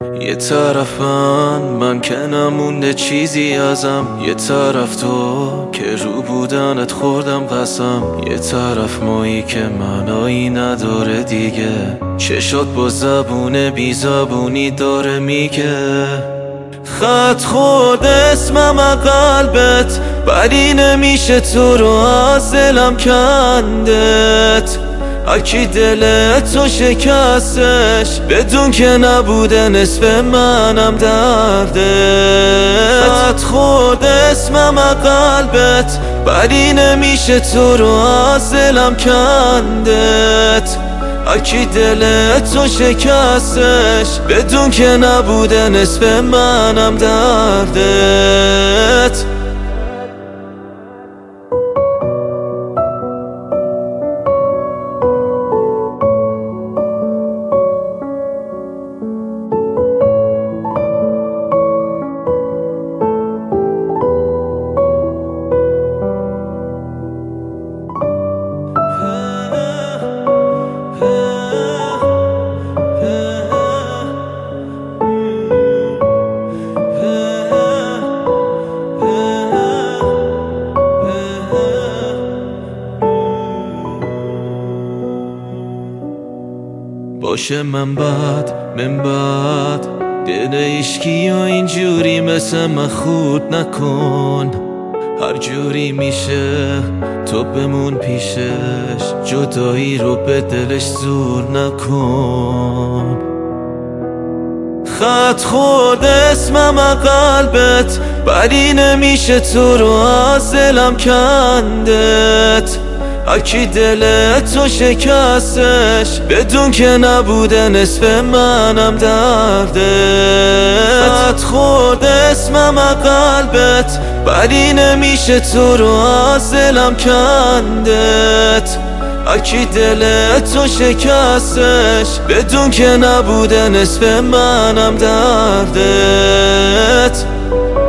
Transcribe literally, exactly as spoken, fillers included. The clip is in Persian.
یه طرف من من که نمونده چیزی ازم، یه طرف تو که رو بودنت خوردم قسم، یه طرف مایی که معنایی نداره دیگه، چشات با زبون بی زبونی داره میگه. خط خورد اسمم قلبت ولی نمیشه تو رو از دلم کندت. اکی دلت تو شکستش بدون که نبوده نصف منم دردت. خط خورد اسمم قلبت ولی نمیشه تو رو از دلم کندت. اکی دلت تو شکستش بدون که نبوده نصف منم دردت. باشه من بد من بد دل عشقی و اینجوری مثل من خورد نکن. هر جوری میشه تو بمون پیشش، جدایی رو به دلش زور نکن. خط خورد اسمم قلبت ولی نمیشه تو رو از دلم کندت. اکی دلت تو شکستش بدون که نبوده نصف منم دردت. خط خورد اسمم قلبت ولی نمیشه تو رو از دلم کندت. اکی دلت تو شکستش بدون که نبوده نصف منم دردت.